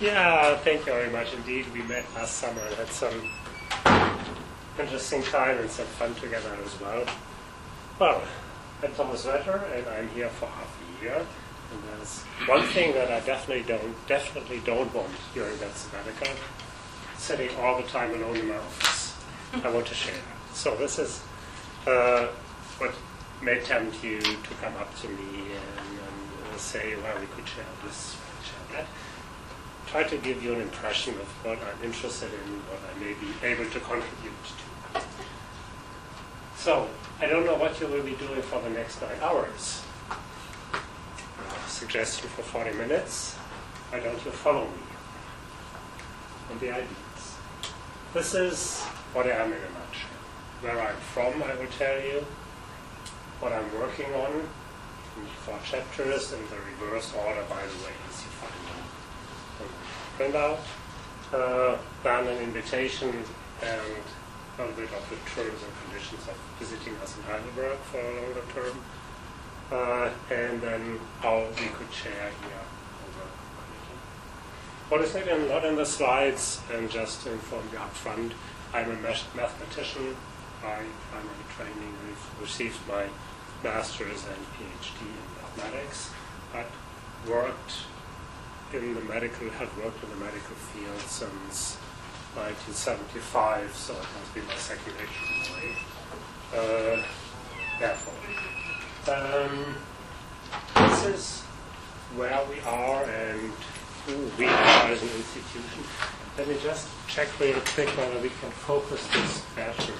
Yeah, thank you very much indeed. We met last summer and had some interesting time and some fun together as well. Well, I'm Thomas Vetter, and I'm here for half a year. And there's one thing that I definitely don't want during that sabbatical: sitting all the time alone in my office. I want to share. So this is what may tempt you to come up to me and say, well, we could share this, share that. Try to give you an impression of what I'm interested in, what I may be able to contribute to. So, I don't know what you will be doing for the next 9 hours. Suggestion for 40 minutes. Why don't you follow me on the ideas? This is what I am in a nutshell. Where I'm from, I will tell you. What I'm working on in 4 chapters in the reverse order, by the way, as you find them on the printout. Then an invitation and a little bit of the terms and conditions of visiting us in Heidelberg for a longer term. And then how we could share here over curriculum. What is not in the slides, and just to inform you up front, I'm a mathematician by primary training. I've received my master's and PhD in mathematics, but have worked in the medical field since 1975, so it must be my second age. Therefore. This is where we are and who we are as an institution. Let me just check real quick whether we can focus this better.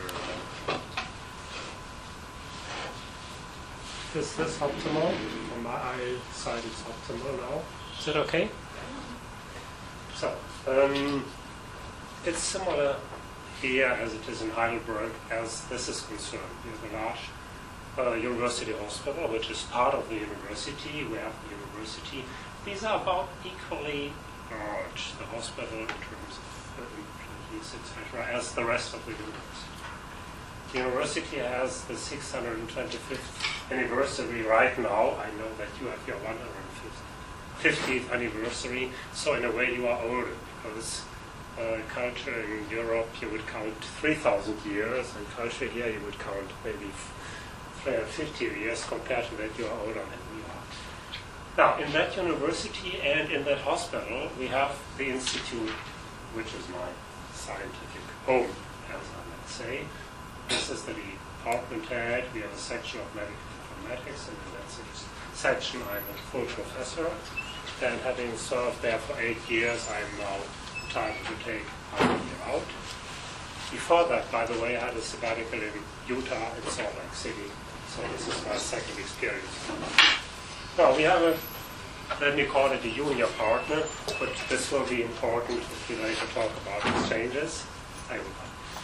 Is this optimal? On my side it's optimal now. Is it okay? So, it's similar here as it is in Heidelberg as this is concerned. We have a large university hospital, which is part of the university. We have the university. These are about equally large, the hospital in terms of employees, etc., as the rest of the university. The university has the 625th anniversary right now. I know that you have your 150th anniversary, so in a way you are older, because culture in Europe you would count 3,000 years, and culture here you would count maybe 50 years. Compared to that, you are older than we are. Now, in that university and in that hospital, we have the institute, which is my scientific home, as I might say. This is the department head. We have a section of medical informatics, and in that section I'm a full professor. And having served there for 8 years, I'm now entitled to take half a year out. Before that, by the way, I had a sabbatical in Utah and Salt Lake City. So this is my second experience. Now we have let me call it a junior partner, but this will be important if we later talk about exchanges. I will.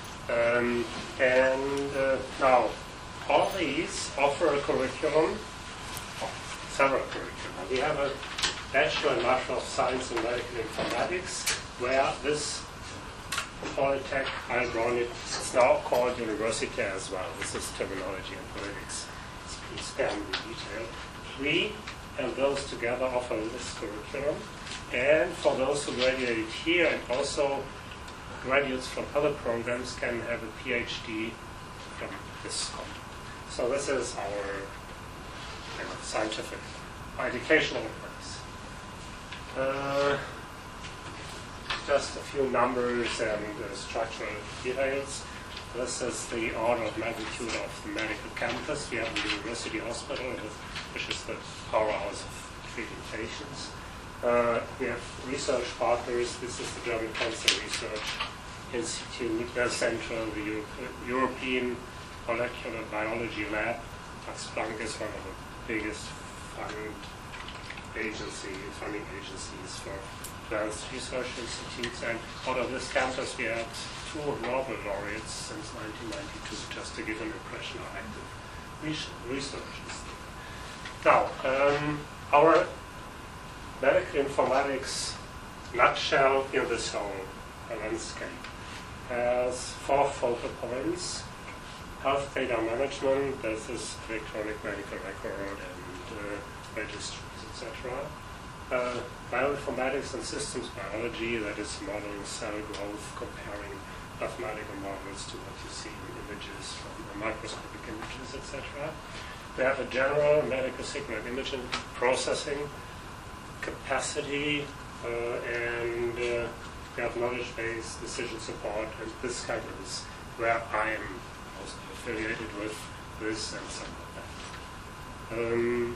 Now, all these offer a curriculum, several curricula. We have a Bachelor and Master of Science in Medical Informatics, where this Polytech Heilbronn, it's now called university as well. This is terminology and politics. So please spare me the detail. We and those together offer this curriculum. And for those who graduate here, and also graduates from other programs can have a PhD from this content. So this is our scientific educational place. Just a few numbers and structural details. This is the order of magnitude of the medical campus. We have the university hospital, which is the powerhouse of treating patients. We have research partners. This is the German Cancer Research Institute, Central, the European Molecular Biology Lab. Max Planck is one of the biggest funding agencies for advanced research institutes. And out of this campus, we had 2 Nobel laureates since 1992, just to give an impression how active research is. Now, our medical informatics nutshell in this whole landscape has 4 focal points. Health data management, this is electronic medical record and registries, etc. bioinformatics and systems biology, that is modeling cell growth, comparing mathematical models to what you see in images from microscopic images, etc. We have a general medical signal imaging processing capacity, and we have knowledge-based decision support, and this kind of is where I am also affiliated with this and some of that.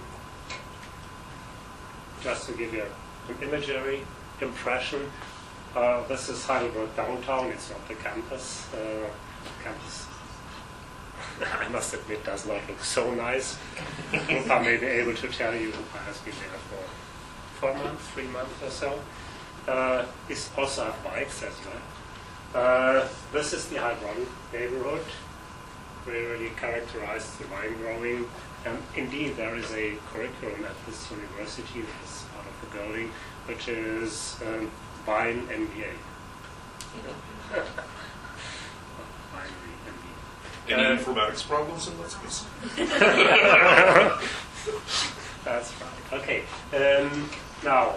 Just to give you an imagery impression, this is Heidelberg downtown. It's not the campus. Campus, I must admit, does not look so nice. I may be able to tell you who has been there for 4 months, 3 months or so. We also have bikes as well. This is the Heilbronn neighborhood, really characterized the wine growing. And indeed, there is a curriculum at this university that is part of the building, which is Wine MBA. Any informatics problems in that space? That's right. Okay. Now,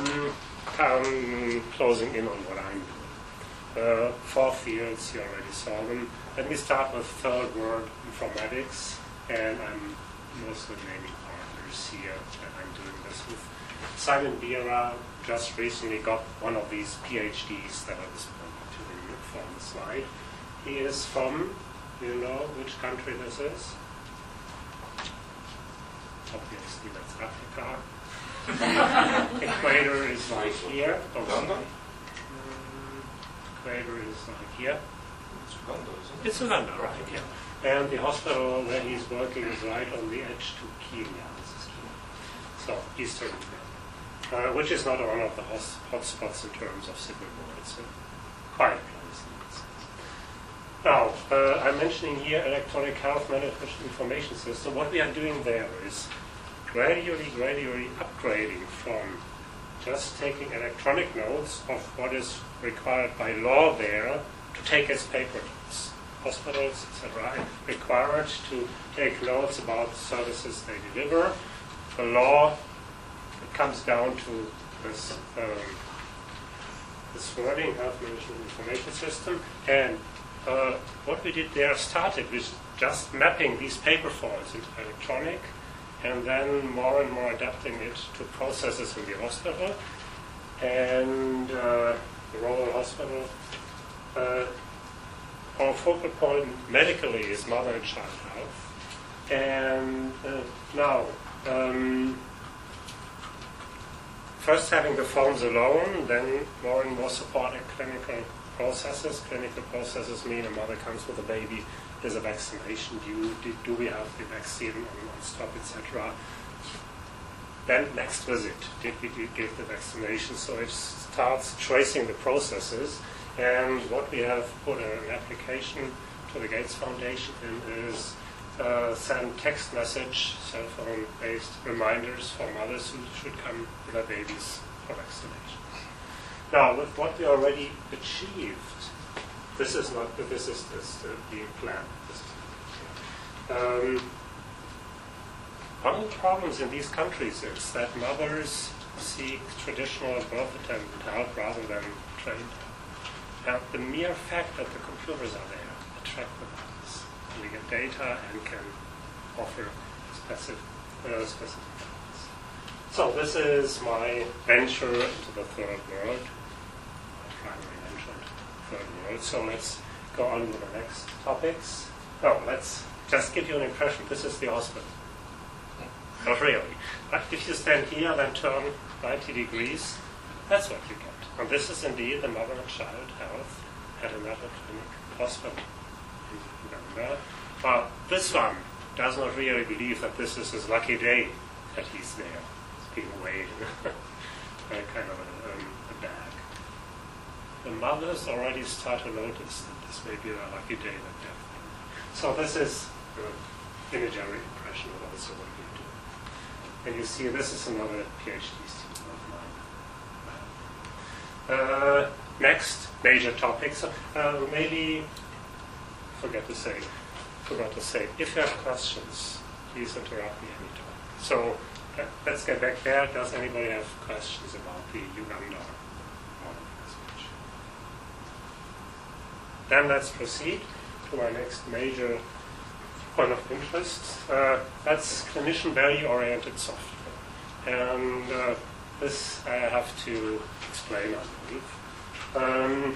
closing in on what I'm doing. 4 fields, you already saw them. Let me start with third world informatics, and I'm mostly naming partners here that I'm doing this with. Simon Bira just recently got one of these PhDs that I was pointing to in the former slide. He is from, you know which country this is? Obviously that's Africa. Equator is like here. Equator is like here. It's Uganda, isn't it? It's Uganda, right, yeah. And the hospital where he's working is right on the edge to Kenya. This is Kenya. So, Eastern Uganda, which is not one of the hotspots in terms of civil war. It's a quiet place in that sense. Now, I'm mentioning here electronic health management information system. What we are doing there is gradually upgrading from just taking electronic notes of what is required by law there to take as paper notes. Hospitals, etc., are required to take notes about services they deliver. The law, it comes down to this wording, health management information system, and what we did there started with just mapping these paper forms into electronic, and then more and more adapting it to processes in the hospital. And the Royal Hospital, our focal point medically is mother and child health. And now, first having the forms alone, then more and more support in clinical processes. Clinical processes mean a mother comes with a baby, there's a vaccination due, do we have the vaccine on stop, etc. Then next visit, did we give the vaccination? So it starts tracing the processes. And what we have put an application to the Gates Foundation in is send text message, cell phone-based reminders for mothers who should come with their babies for vaccinations. Now, with what we already achieved, this is being planned. One of the problems in these countries is that mothers seek traditional birth attendant help rather than trained help. And the mere fact that the computers are there attract the mothers. We get data and can offer specific guidance. So this is my venture into the third world, my primary venture into the third world. So let's go on with the next topics. No, let's just give you an impression. This is the hospital. Not really. But if you stand here, then turn 90 degrees, that's what you get. And this is indeed the mother and child health at another clinic hospital in Uganda. But this one does not really believe that this is his lucky day that he's there. He's being weighed in a kind of a bag. The mothers already start to notice that this may be their lucky day that they're there. So this is the imagery impression of also what we do. And you see this is another PhD student of mine. Next major topics. Maybe forgot to say, if you have questions, please interrupt me anytime. So let's get back there. Does anybody have questions about the Uganda model of speech? Then let's proceed to our next major point of interest. That's clinician value-oriented software. And this I have to explain, I believe.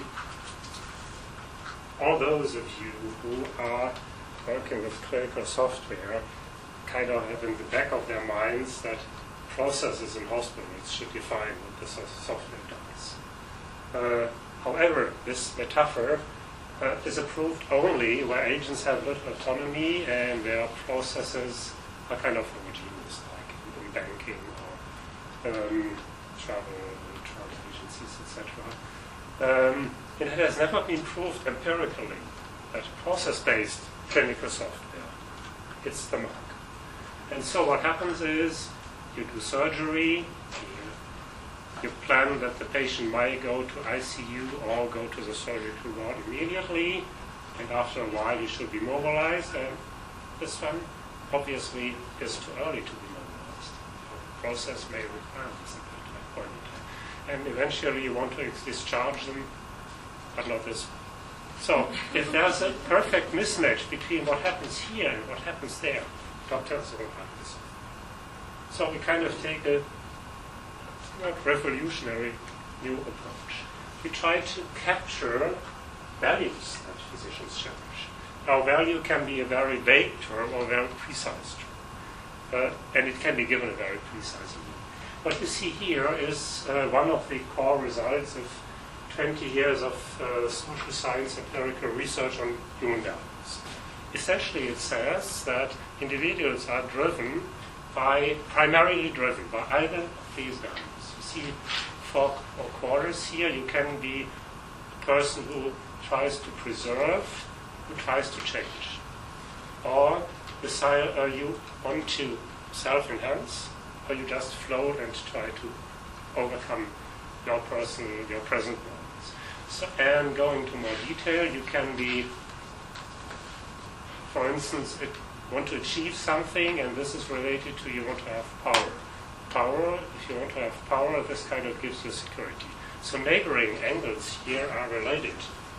All those of you who are working with clinical software kind of have in the back of their minds that processes in hospitals should define what the software does. However, this metaphor is approved only where agents have little autonomy and where processes are kind of homogeneous, like in banking or travel agencies, etc. It has never been proved empirically that process-based clinical software hits the mark. And so what happens is you do surgery, you plan that the patient might go to ICU or go to the surgical ward immediately, and after a while he should be mobilized, and this one obviously is too early to be mobilized. The process may require this at that point in time. And eventually you want to discharge them, but not this one. So if there's a perfect mismatch between what happens here and what happens there, doctors won't have this. So we kind of take a revolutionary new approach. We try to capture values that physicians cherish. Now, value can be a very vague term or a very precise term, and it can be given a very precise meaning. What you see here is one of the core results of 20 years of social science empirical research on human values. Essentially, it says that individuals are primarily driven by either of these values. You see 4 quarters here. You can be a person who tries to preserve, who tries to change. Or you want to self-enhance, or you just float and try to overcome your present moments. So, and going into more detail, you can be, for instance, want to achieve something, and this is related to you want to have power. Power, if you want to have power, this kind of gives you security. So neighboring angles here are related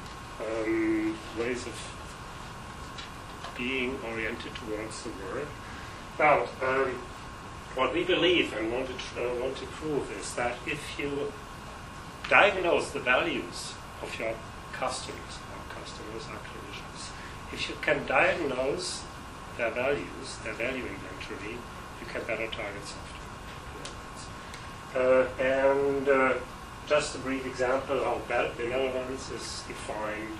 ways of being oriented towards the world. Now, what we believe and want to prove is that if you diagnose the values of your customers, our customers are clinicians, if you can diagnose their values, their value inventory, you can better target software. And just a brief example how benevolence is defined.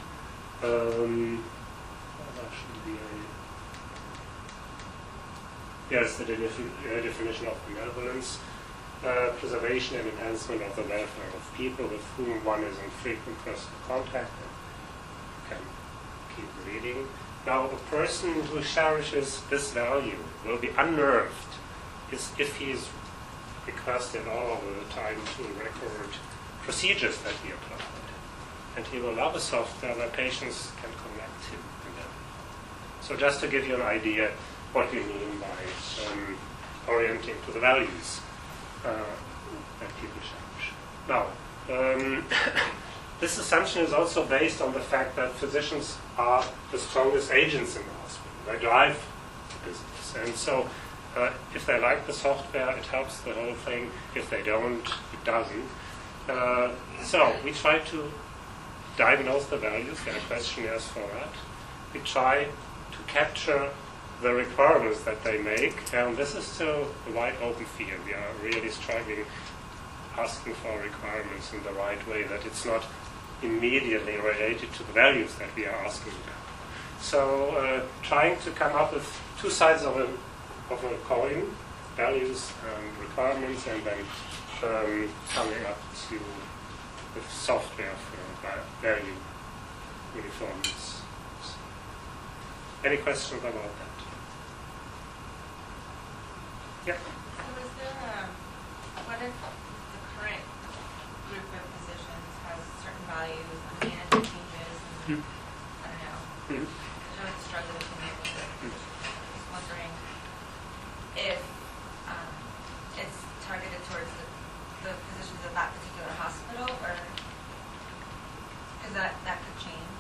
Yes, the definition of benevolence. Preservation and enhancement of the welfare of people with whom one is in frequent personal contact. You can keep reading. Now, a person who cherishes this value will be unnerved if he is requested all of the time to record procedures that he applied. And he will love a software where patients can connect him. So just to give you an idea what we mean by orienting to the values that people cherish. Now, this assumption is also based on the fact that physicians are the strongest agents in the hospital. They drive the business. And so if they like the software, it helps the whole thing. If they don't, it doesn't. So we try to diagnose the values. There are questionnaires for that. We try to capture the requirements that they make. And this is still a wide open field. We are really struggling asking for requirements in the right way, that it's not immediately related to the values that we are asking about. So trying to come up with two sides of a coin, values and requirements, and then coming up to with software for value uniformness. Any questions about that? Yeah. So is there what if the current group of physicians has certain values and management changes and I don't know, they're struggling to make it. Just wondering if that particular hospital, or because that could change?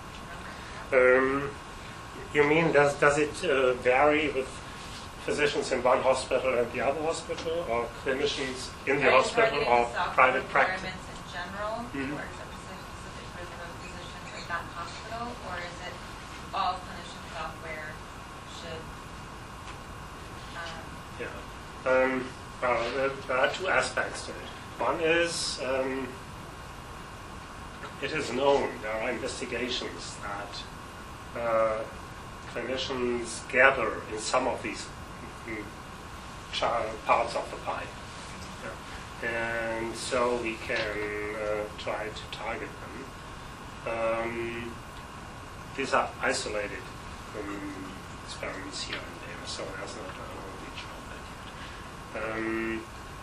You mean does it vary with physicians in one hospital and the other hospital, or clinicians in the hospital, or private practice? Requirements in general, Mhm. or is it specific group of physicians at that hospital, or is it all clinician software should? Yeah. Well, there are two aspects to it. One is it is known, there are investigations that clinicians gather in some of these parts of the pie. Yeah. And so we can try to target them. These are isolated experiments here and there, so there's not a whole reach of that yet.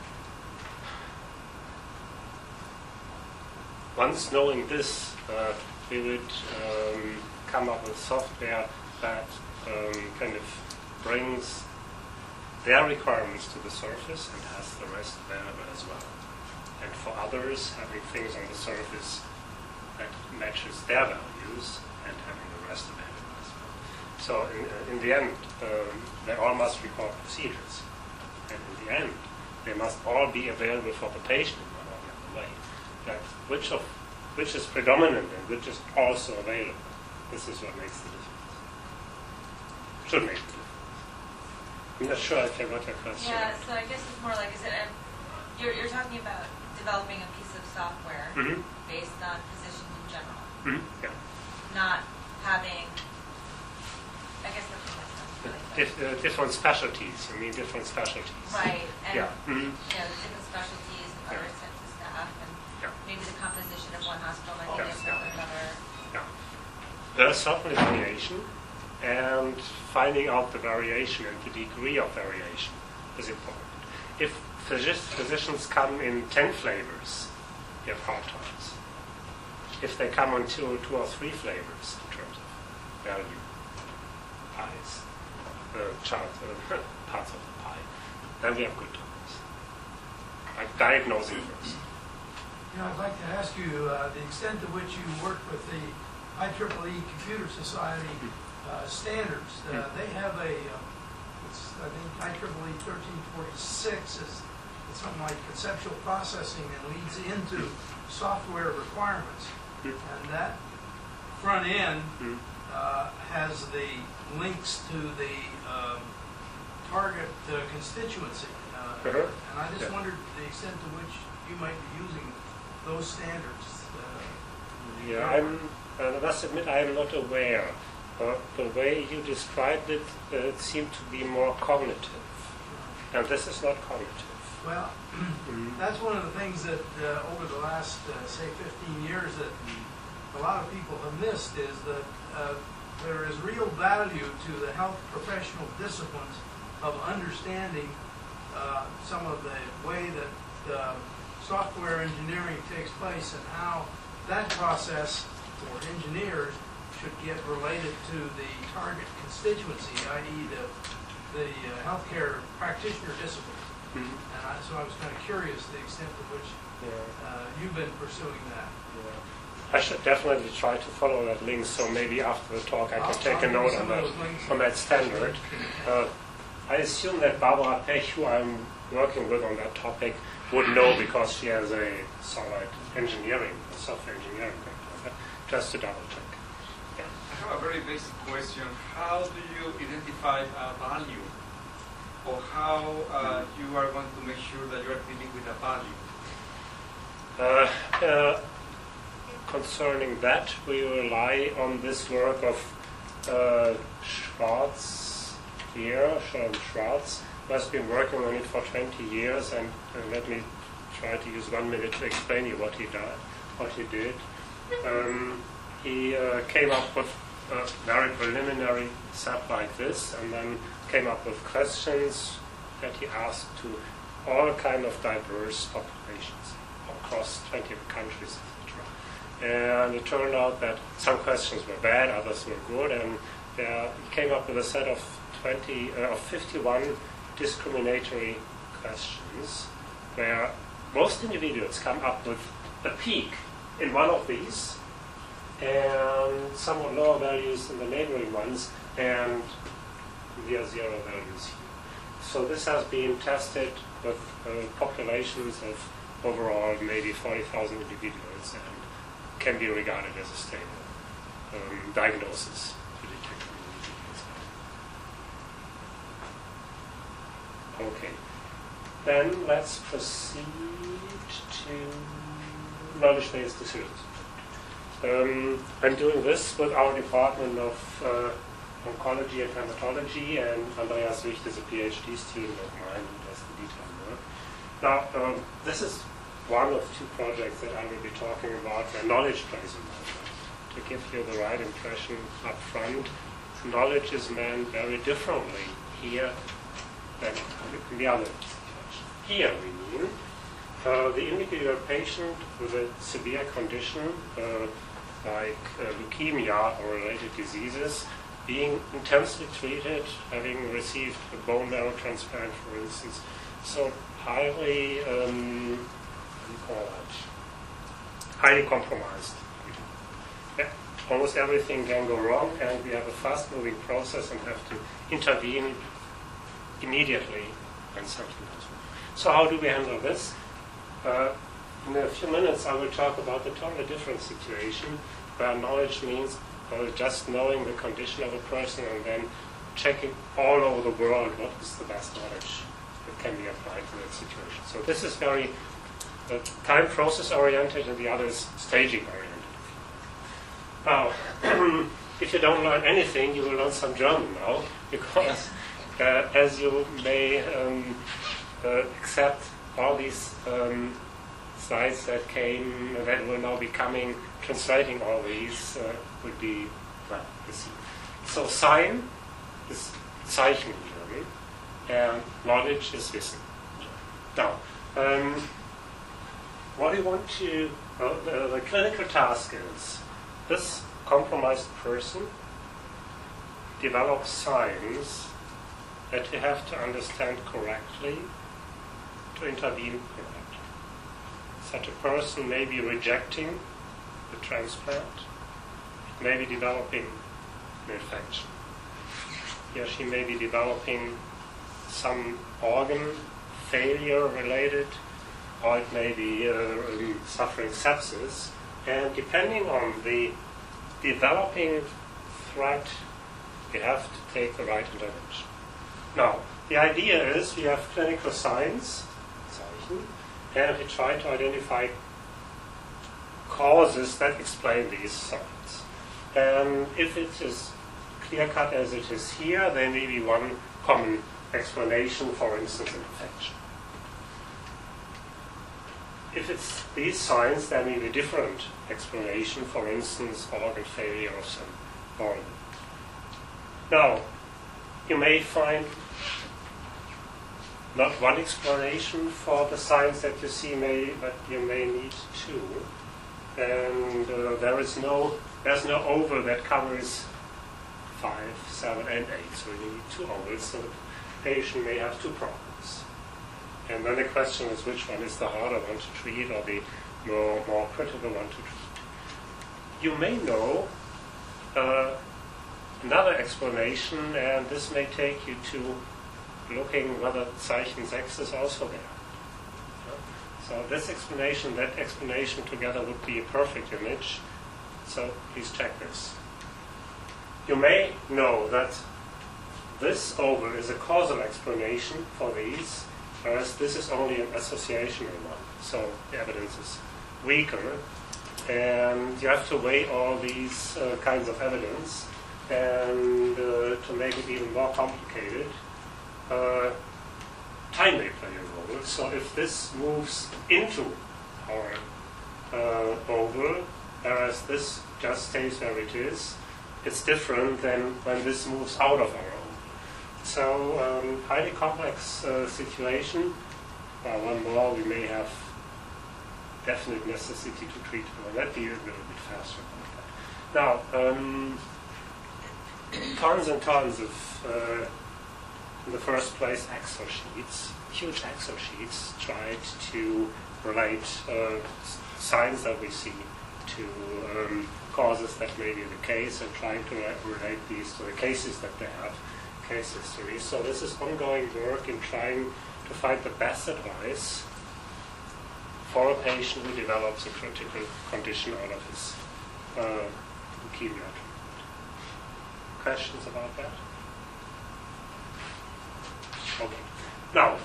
Once knowing this, we would come up with software that kind of brings their requirements to the surface and has the rest available as well. And for others, having things on the surface that matches their values and having the rest available as well. So in the end, they all must record procedures. And in the end, they must all be available for the patient in one or the other way. That which is predominant and which is also available. This is what makes the difference. Should make the difference. I'm not sure if I got your question. Yeah, so I guess it's more like, you're talking about developing a piece of software Mm-hmm. based on physicians in general, Mm-hmm. Yeah. not having, I guess that's what makes sense. Different specialties. I mean, different specialties. Right, and Yeah. Mm-hmm. Different specialties and other Yeah. types of staff, and Yeah. maybe the composition of one hospital might be Yes, different yeah. than another. Yeah. There's certainly variation, and finding out the variation and the degree of variation is important. If physicians come in 10 flavors, you have hard times. If they come on two or three flavors in terms of value, pies, parts of the pie, then we have good times. Like diagnosing first. You know, I'd like to ask you the extent to which you work with the IEEE Computer Society standards. They have I think IEEE 1346 is something like conceptual processing and leads into software requirements. And that front end has the links to the target constituency. And I just wondered the extent to which you might be using those standards. Yeah, I must admit I am not aware. The way you described it, it seemed to be more cognitive. And this is not cognitive. Well, that's one of the things that over the last, say, 15 years that a lot of people have missed is that there is real value to the health professional disciplines of understanding some of the way that software engineering takes place and how that process for engineers should get related to the target constituency, i.e. the healthcare practitioner discipline. And so I was kind of curious the extent to which you've been pursuing that. I should definitely try to follow that link, so maybe after the talk I can take a note on that standard. I assume that Barbara Pech, who I'm working with on that topic, would know because she has a solid software engineering background. Just to double check. Yeah. I have a very basic question. How do you identify a value? Or how you are going to make sure that you are dealing with a value? Concerning that, we rely on this work of Schwartz here, Sean Schwartz, who has been working on it for 20 years, and let me try to use 1 minute to explain you what he did. He came up with a very preliminary set like this, and then came up with questions that he asked to all kind of diverse populations across 20 countries, etc. And it turned out that some questions were bad, others were good, and he came up with a set of 51 discriminatory questions where most individuals come up with a peak in one of these and somewhat lower values in the neighboring ones, and we are zero values here. So this has been tested with populations of overall maybe 40,000 individuals and can be regarded as a stable diagnosis to detect individuals. Okay, then let's proceed to knowledge-based decisions. I'm doing this with our Department of Oncology and Hematology, and Andreas Wicht is a PhD student of mine who does the detailed work. Now, this is one of two projects that I will be talking about where knowledge plays a role. To give you the right impression up front, knowledge is meant very differently here than in the other situation. Here we mean the individual patient with a severe condition like leukemia or related diseases being intensely treated, having received a bone marrow transplant, for instance, so highly, highly compromised. Yeah, almost everything can go wrong, and we have a fast-moving process and have to intervene immediately when something goes wrong. So how do we handle this? In a few minutes I will talk about the totally different situation where knowledge means just knowing the condition of a person and then checking all over the world what is the best knowledge that can be applied to that situation. So this is very time process oriented, and the other is staging oriented. Now, if you don't learn anything, you will learn some German now, because as you may accept all these slides that came, that will now be coming, translating all these would be, well, you see. So Sein is Zeichen in German, and knowledge is Wissen. Now, what you want to, the clinical task is, this compromised person develops signs that you have to understand correctly to intervene correctly. Such a person may be rejecting the transplant, may be developing an infection. He or she may be developing some organ failure related, or it may be suffering sepsis. And depending on the developing threat, you have to take the right intervention. Now, the idea is we have clinical signs, and we try to identify causes that explain these signs. And if it is clear-cut as it is here, there may be one common explanation, for instance, an infection. If it's these signs, there may be a different explanation, for instance, organ failure of some organ. Now, you may find not one explanation for the signs that you see, but you may need two. And there's no oval that covers 5, 7, and 8. So you need two ovals, so the patient may have two problems. And then the question is, which one is the harder one to treat, or the more critical one to treat? You may know another explanation, and this may take you to looking whether Zeichen 6 is also there. So this explanation, that explanation together would be a perfect image. So please check this. You may know that this oval is a causal explanation for these, whereas this is only an associational one. So the evidence is weaker, and you have to weigh all these kinds of evidence, and to make it even more complicated, time may play a role. So if this moves into our oval, whereas this just stays where it is, it's different than when this moves out of our oval. So highly complex situation. One more, we may have definite necessity to treat it. Let me be a little bit faster about that. Now, tons and tons of, in the first place, Excel sheets, huge Excel sheets, tried to relate signs that we see to causes that may be the case, and trying to relate these to the cases that they have, case history. So this is ongoing work in trying to find the best advice for a patient who develops a critical condition out of his leukemia. Questions about that? Okay. Now,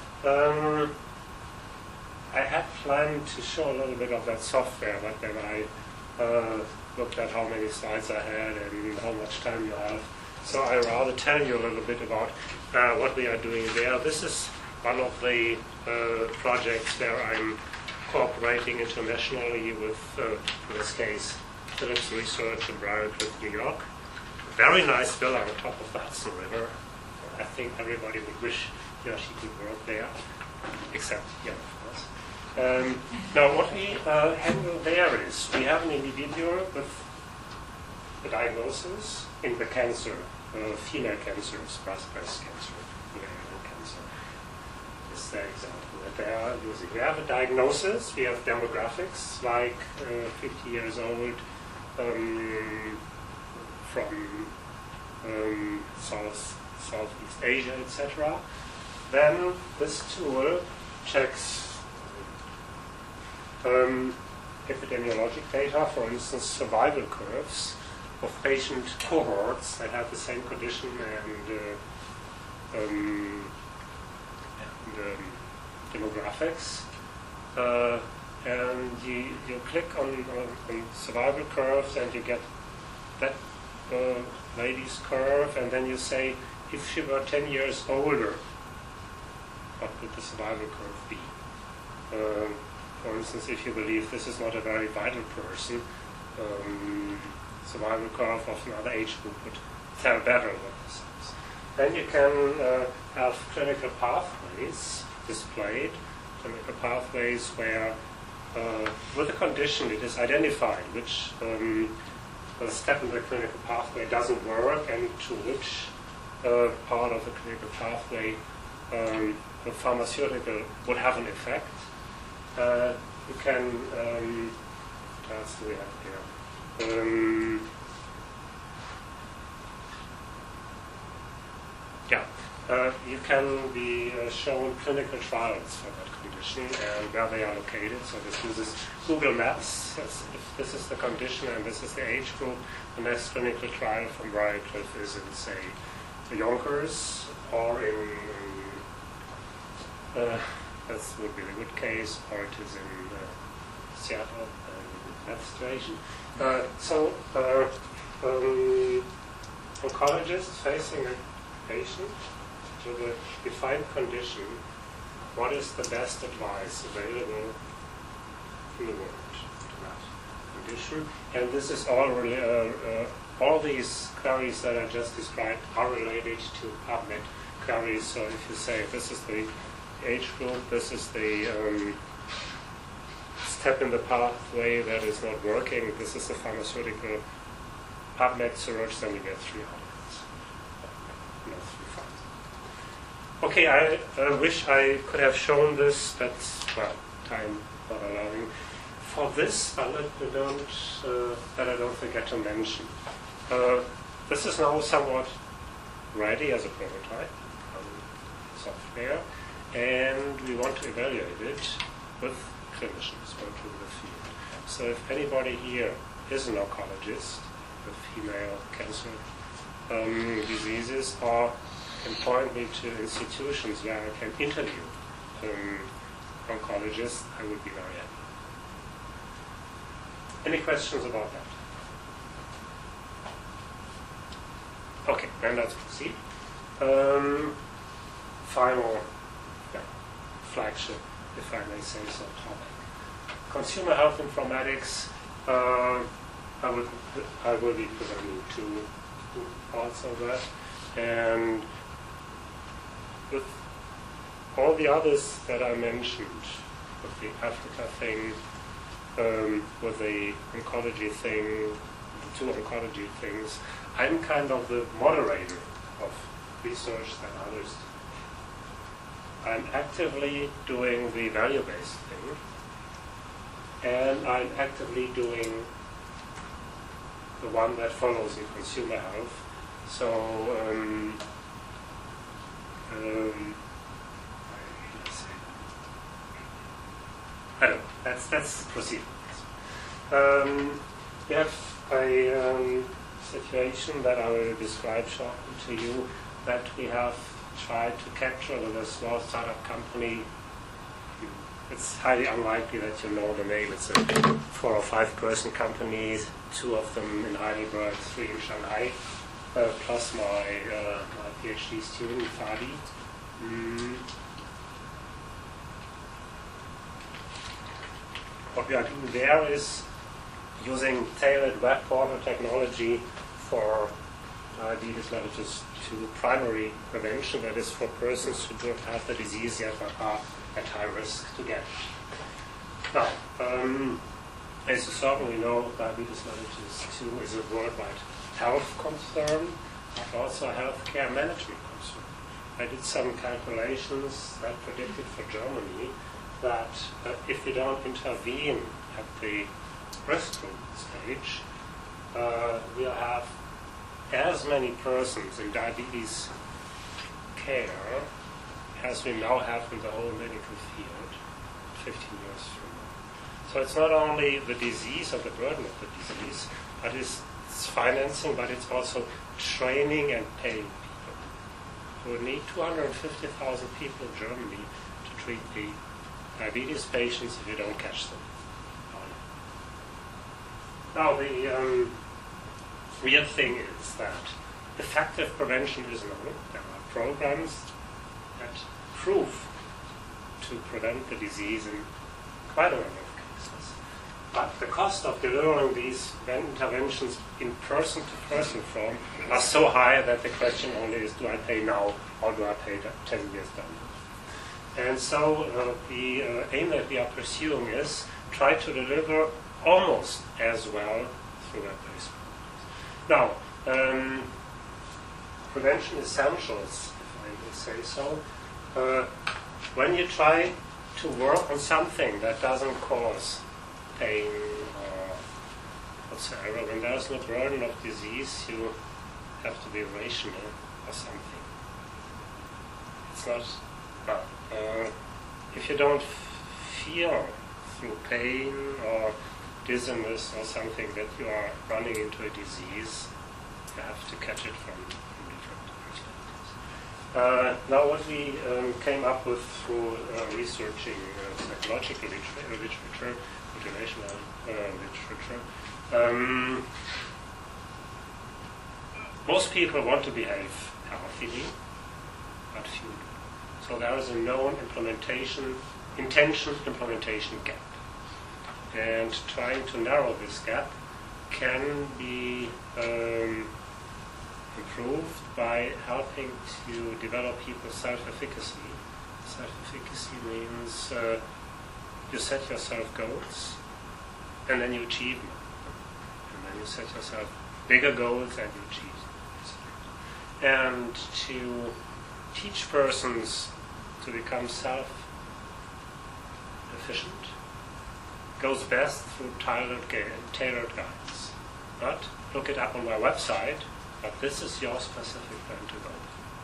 I had planned to show a little bit of that software, but then I looked at how many slides I had and how much time you have. So I rather tell you a little bit about what we are doing there. This is one of the projects where I'm cooperating internationally with, in this case, Philips Research in Briarcliff, New York. Very nice villa on top of the Hudson River. I think everybody would wish he or she could work there, except yeah, of course. Now, what we handle there is we have an individual with a diagnosis in the cancer, female cancers, breast cancer, ovarian cancer. This is the example that they are using. We have a diagnosis, we have demographics, like 50 years old, from Southeast Asia, etc. Then this tool checks epidemiologic data, for instance, survival curves of patient cohorts that have the same condition and demographics. And you click on survival curves and you get that lady's curve, and then you say, if she were 10 years older, what would the survival curve be? For instance, if you believe this is not a very vital person, survival curve of another age group would tell better what this is. Then you can have clinical pathways displayed, clinical pathways where with a condition it is identified which the step in the clinical pathway doesn't work and to which part of the clinical pathway the pharmaceutical would have an effect. You can, what else do we have here? You can be shown clinical trials for that condition and where they are located. So this uses Google Maps. If this is the condition and this is the age group, the next clinical trial from Briarcliff is in, say, Yonkers, or in that would be the good case, or it is in Seattle, that situation. Oncologists facing a patient with a defined condition, what is the best advice available in the world to that condition? And this is all these queries that I just described are related to PubMed queries. So if you say this is the age group, this is the step in the pathway that is not working, this is the pharmaceutical PubMed search, then you get 3 articles. No, 3 files. Okay, I wish I could have shown this, but, well, time not allowing. For this, that I don't forget to mention. This is now somewhat ready as a prototype software, and we want to evaluate it with clinicians working in the field. So if anybody here is an oncologist with female cancer diseases, or can point me to institutions where I can interview oncologists, I would be very happy. Any questions about that? Okay, then let's proceed. Final flagship, if I may say so, topic. Consumer health informatics. I will be presenting 2 parts of that, and with all the others that I mentioned, with the Africa thing, with the oncology thing, the 2 oncology things, I'm kind of the moderator of research that others do. I'm actively doing the value-based thing, and I'm actively doing the one that follows in consumer health. So I don't know. Let's proceed. We have a situation that I will describe shortly to you, that we have tried to capture with a small startup company. It's highly unlikely that you know the name. It's a 4 or 5 person company, 2 of them in Heidelberg, 3 in Shanghai, plus my PhD student, Fadi. What we are doing there is using tailored web portal technology for diabetes mellitus to primary prevention, that is for persons who don't have the disease yet but are at high risk to get it. Now, as you certainly know, diabetes mellitus 2 is a worldwide health concern, but also a healthcare management concern. I did some calculations that predicted for Germany that if we don't intervene at the risk group stage, we'll have as many persons in diabetes care as we now have in the whole medical field 15 years from now. So it's not only the disease or the burden of the disease, but it's financing, but it's also training and paying people. We need 250,000 people in Germany to treat the diabetes patients if you don't catch them. Now the real thing is that effective prevention is known. There are programs that prove to prevent the disease in quite a number of cases. But the cost of delivering these interventions in person-to-person form are so high that the question only is, do I pay now or do I pay 10 years down the road? And so the aim that we are pursuing is try to deliver almost as well through web-based programs. Now, prevention essentials, if I may say so. When you try to work on something that doesn't cause pain or whatsoever, when there's no burden of disease, you have to be rational or something. It's not, if you don't feel through pain or dizziness or something that you are running into a disease, you have to catch it from different perspectives. Now what we came up with through researching psychological literature, motivational literature, most people want to behave healthily, but few do. So there is a known intention implementation gap. And trying to narrow this gap can be improved by helping to develop people's self-efficacy. Self-efficacy means you set yourself goals and then you achieve them. And then you set yourself bigger goals and you achieve them. And to teach persons to become self-efficient goes best through tailored guides. But look it up on my website, but this is your specific plan to go.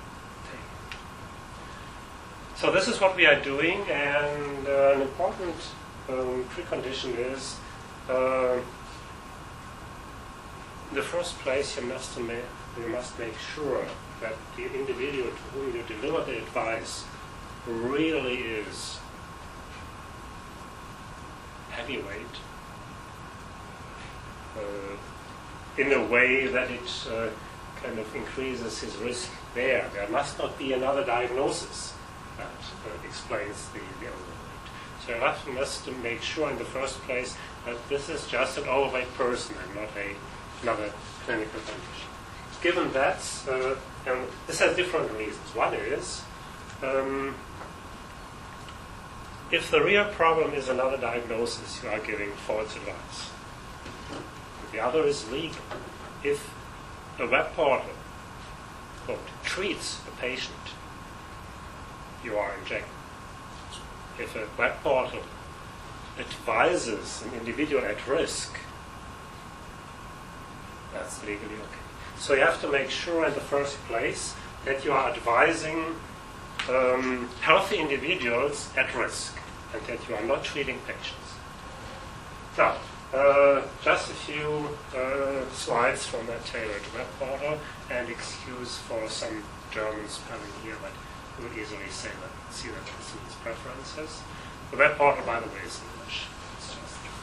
So this is what we are doing, and an important precondition is, in the first place, you must make sure that the individual to whom you deliver the advice really is heavyweight in a way that it kind of increases his risk there. There must not be another diagnosis that explains the overweight. So you must make sure in the first place that this is just an overweight person and not another clinical condition. Given that, and this has different reasons. One is, if the real problem is another diagnosis, you are giving false advice. The other is legal. If a web portal, quote, treats a patient, you are injecting. If a web portal advises an individual at risk, that's legally okay. So you have to make sure in the first place that you are advising healthy individuals at risk and that you are not treating patients. Now, just a few slides from that tailored web portal, and excuse for some German spelling here, but you will easily see that it's its preferences. The web portal, by the way, is English. It's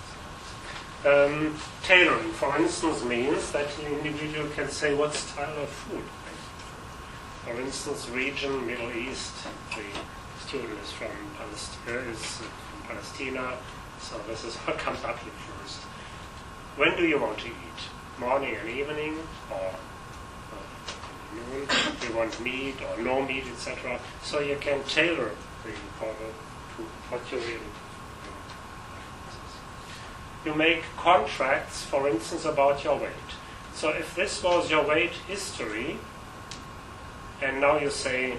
just tailoring, for instance, means that the individual can say what style of food. For instance, region, Middle East, the student is from Palestina, so this is what comes up here first. When do you want to eat? Morning and evening, or noon? Do you want meat or no meat, etc.? So you can tailor the portal to what you really want. You make contracts, for instance, about your weight. So if this was your weight history, and now you say,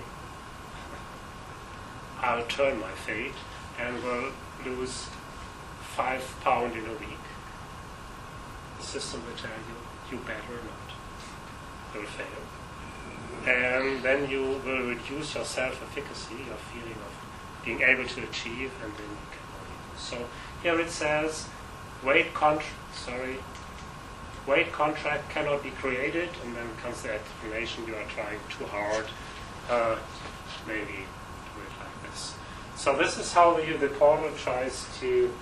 I'll turn my fate and will lose 5 pounds in a week, the system will tell you, you better not. You'll fail. And then you will reduce your self-efficacy, your feeling of being able to achieve, and then you can only lose. So here it says, weight contract cannot be created, and then comes the explanation, you are trying too hard, maybe do it like this. So this is how the portal tries to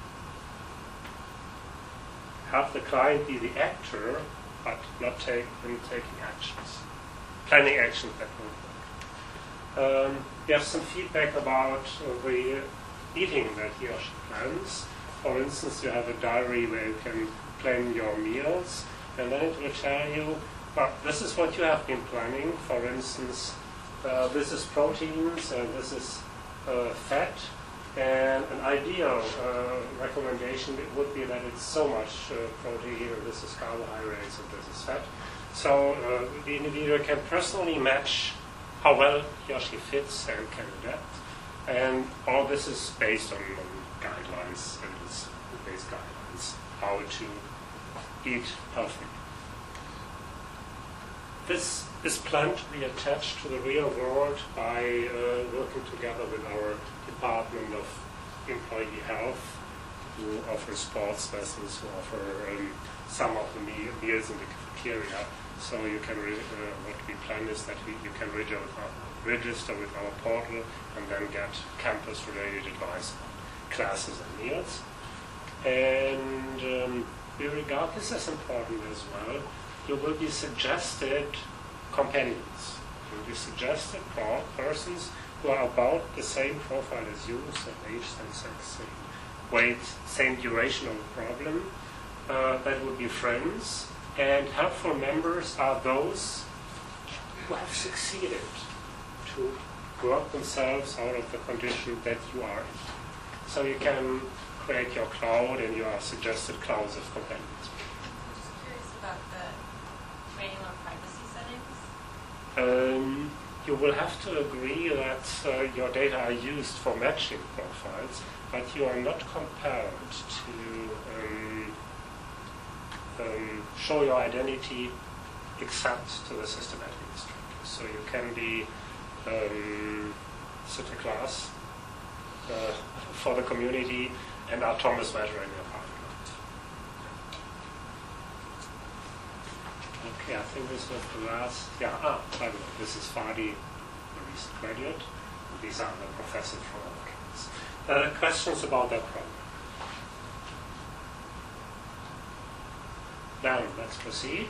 have the client be the actor, but not taking actions, planning actions that won't work. We have some feedback about the eating that he or she plans. For instance, you have a diary where you can plan your meals, and then it will tell you, this is what you have been planning. For instance, this is proteins, and this is fat, and an ideal recommendation would be that it's so much protein, and this is carbohydrates, and this is fat. So the individual can personally match how well he or she fits and can adapt, and all this is based on guidelines, evidence-based guidelines, how to eat healthy. This is planned to be attached to the real world by working together with our Department of Employee Health, who offers sports lessons, who offer some of the meals in the cafeteria. So you can what we plan is that you can register with our portal and then get campus-related advice on classes and meals. And we regard this as important as well. You will be suggested companions. You will be suggested persons who are about the same profile as you, same age, same sex, same weight, same duration of the problem. That would be friends. And helpful members are those who have succeeded to work themselves out of the condition that you are in. So you can create your cloud and your suggested clouds of companions. I'm just curious about the rating on privacy settings. You will have to agree that your data are used for matching profiles, but you are not compelled to show your identity except to the system administrator. So you can be sit a class for the community and are Thomas Matter in your parliament. Okay, I think this was the last. By the way, this is Fadi, a recent graduate. These are the professors from our campus. Questions about that problem? Now, let's proceed.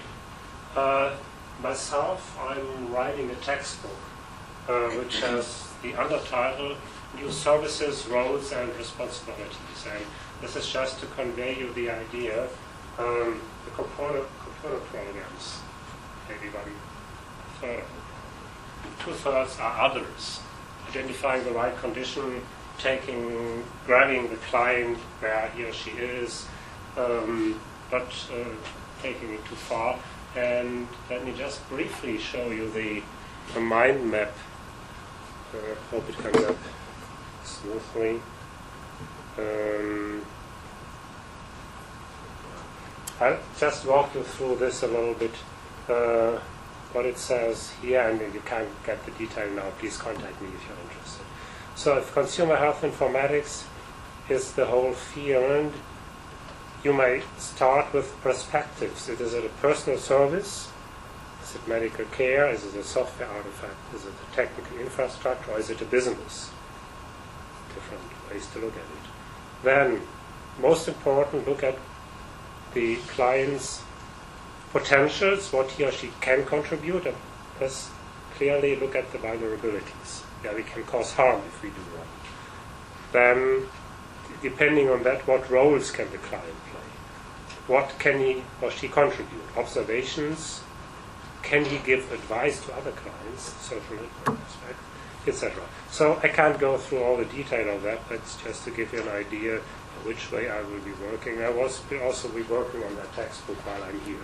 Myself, I'm writing a textbook which has the undertitle New Services, Roles and Responsibilities. And this is just to convey you the idea, the component programs, maybe 1/3. 2/3 are others, identifying the right condition, grabbing the client where he or she is, not taking it too far. And let me just briefly show you the mind map. Hope it comes up smoothly. I'll just walk you through this a little bit, what it says here, and if you can't get the detail now, please contact me if you're interested. So if consumer health informatics is the whole field, you may start with perspectives. Is it a personal service? Is it medical care? Is it a software artifact? Is it a technical infrastructure? Or is it a business? Different ways to look at it. Then, most important, look at the client's potentials, what he or she can contribute, and plus clearly look at the vulnerabilities. Yeah, we can cause harm if we do wrong. Then, depending on that, what roles can the client play? What can he or she contribute? Observations? Can he give advice to other clients? Social network aspect, etc. So I can't go through all the detail of that, but just to give you an idea which way I will be working. I will also be working on that textbook while I'm here.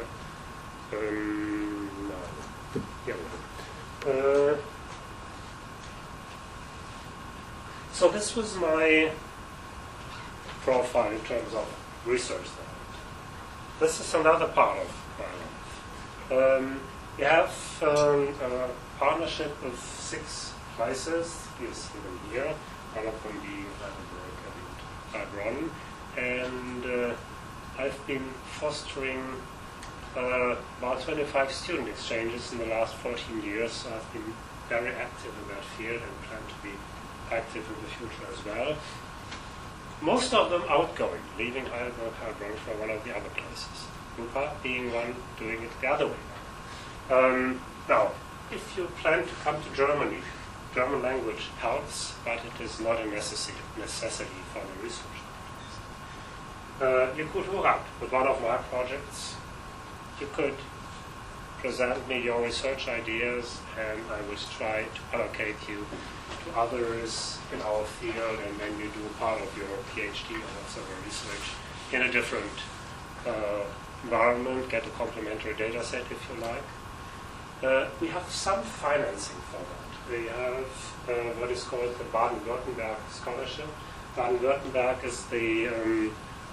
So this was my profile in terms of research. This is another part of my life. We have a partnership of 6 places. You see them here. One of them being Heidelberg and Heilbronn. And I've been fostering about 25 student exchanges in the last 14 years. So I've been very active in that field and plan to be active in the future as well. Most of them outgoing, leaving Heidelberg, Heilbronn for one of the other places. Rupa being one, doing it the other way. Now, if you plan to come to Germany, German language helps, but it is not a necessity for the research. You could hook up with one of my projects. You could present me your research ideas, and I would try to allocate you to others in our field, and then you do part of your PhD or whatever research in a different environment, get a complementary data set if you like. We have some financing for that. We have what is called the Baden-Württemberg Scholarship. Baden-Württemberg is the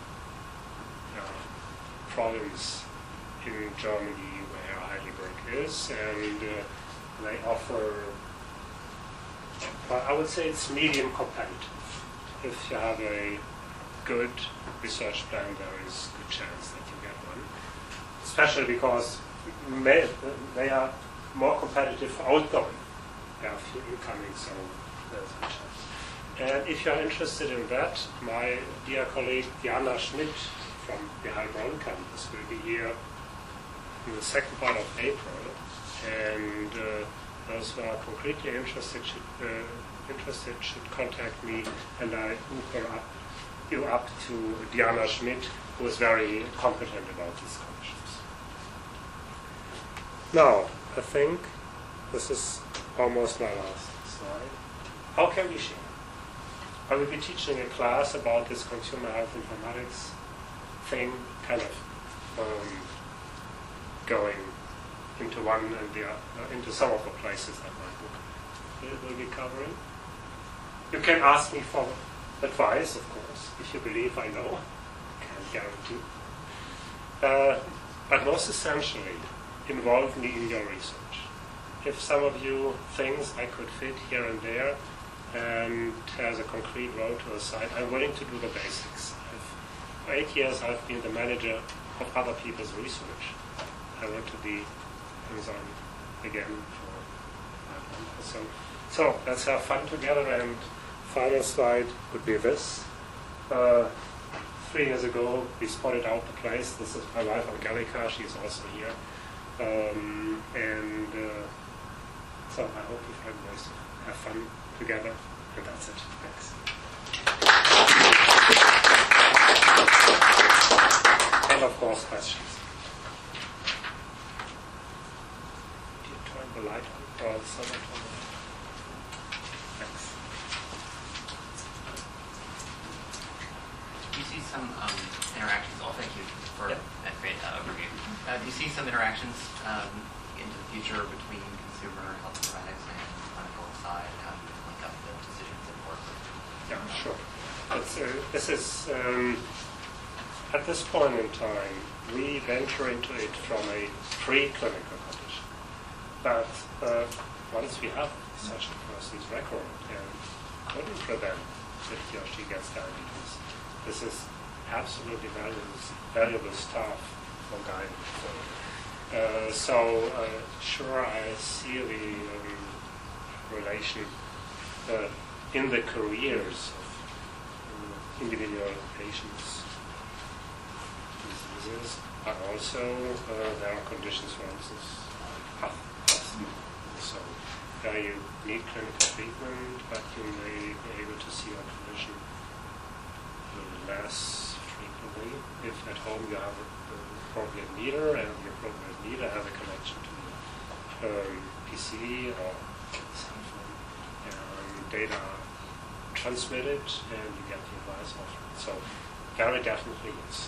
province in Germany where Heidelberg is, and they offer, I would say it's medium competitive. If you have a good research plan, there is a good chance that you get one, especially because they are more competitive for outgoing. There are few incoming, so there's a chance. And if you are interested in that, my dear colleague Diana Schmidt from the Heilbronn campus will be here in the second part of April, and those who are concretely interested should contact me, and I hook you up to Diana Schmidt, who is very competent about these scholarships. Now, I think this is almost my last slide. How can we share? I will be teaching a class about this consumer health informatics thing, kind of going into one and into some of the places that my book will be covering. You can ask me for advice, of course, if you believe I know. Can't guarantee. But most essentially, involve me in your research. If some of you thinks I could fit here and there and has a concrete road to a site, I'm willing to do the basics. For 8 years I've been the manager of other people's research. I want to be hands-on again for 5 months. So let's have fun together, and final slide would be this. 3 years ago we spotted out the place. This is my wife Angelika, she's also here. So I hope we find ways to have fun together, and that's it. Thanks. And of course, questions. Do you turn the light on or the sun on? Thanks. Do you see some interactions? Oh, thank you for that great overview. Do you see some interactions into the future between consumer health informatics and clinical side? How do you link up the decisions and work? Yeah, sure. This is at this point in time, we venture into it from a preclinical condition. But once we have such a person's record and couldn't prevent that he or she gets diabetes, this is absolutely valuable stuff for guidance. Sure, I see the relation in the careers of individual patients' diseases, but also there are conditions, for instance, asthma. So you need clinical treatment, but you may be able to see your clinician less frequently if at home you have the appropriate meter, and the appropriate meter has a connection to the PC or cell phone, and data are transmitted, and you get the advice of it. So very definitely yes.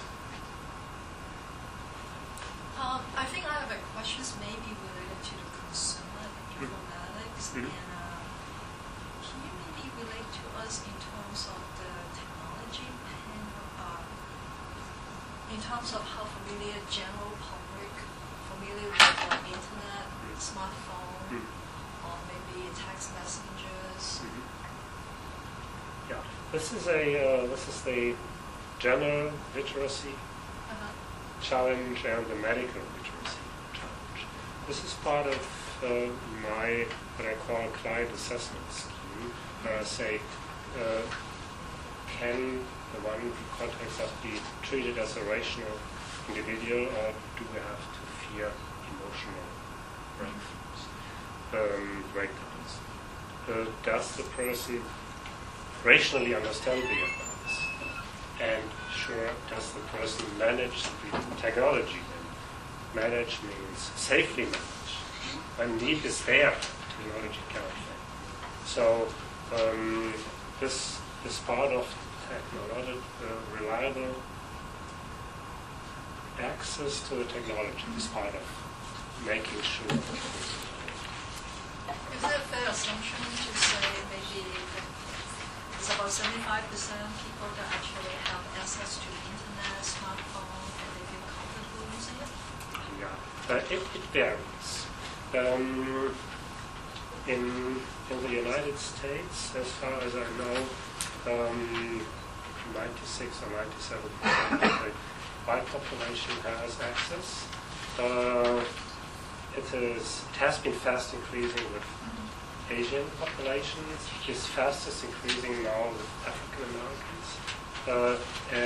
I think I have a question maybe related to the consumer informatics. Mm-hmm. And can you maybe relate to us in terms of the technology and in terms of how familiar general public familiar with internet, smartphone, or maybe text messengers? Yeah, this is the general literacy challenge and the medical literacy challenge. This is part of my, what I call client assessment scheme. Can the one who contacts us be treated as a rational individual, or do we have to fear emotional breakdowns? Does the person rationally understand the advice? And sure, does the person manage the technology? And manage means safely manage. When need is there, technology cannot fail. So this part of technology, reliable access to the technology is part of making sure. Is it a fair assumption to say maybe it's about 75% people that actually have access to internet, smartphone, and they feel comfortable using it? Yeah, it varies. In the United States, as far as I know, 96 or 97% of the white population has access. It has been fast increasing with Asian populations. It's fastest increasing now with African Americans.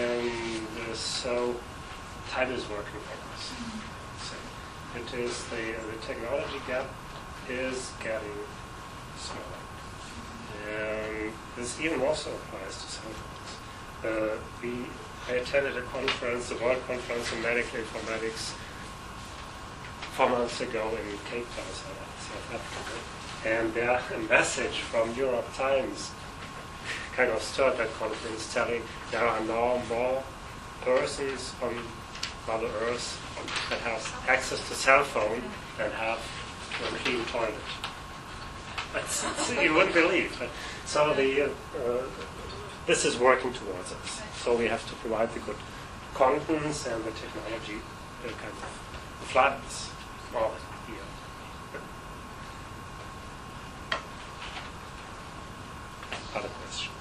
So time is working for us. So it is the technology gap is getting smaller. And this even also applies to cell phones. I attended a conference, the World Conference on Medical Informatics, 4 months ago in Cape Town, South Africa. And there a message from Europe Times kind of stirred that conference, telling there are now more persons on Mother Earth that have access to cell phone than have to a clean toilet. You wouldn't believe. So this is working towards us. So we have to provide the good contents and the technology kind of floods all here. Other questions?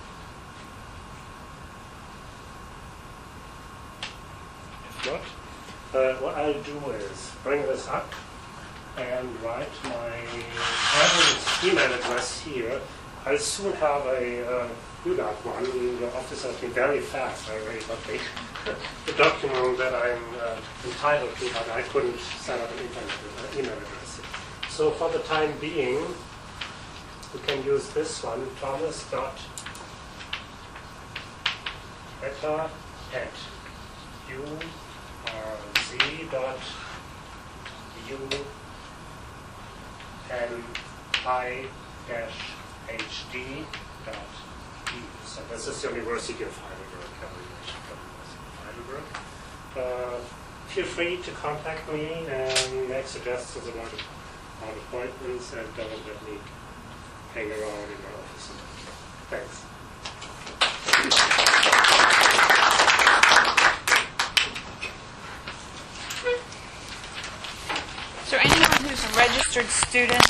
If not, what I'll do is bring this up and write my email address here. I'll soon have you got one. Your office has been very fast. I already got the document that I'm entitled to, but I couldn't set up an email address. So for the time being, we can use this one, thomas.better@u rz.uni-hd.eu. So this is the University of Heidelberg, University of Heidelberg. Feel free to contact me and make suggestions about appointments, and don't let me hang around in my office. Thanks. registered student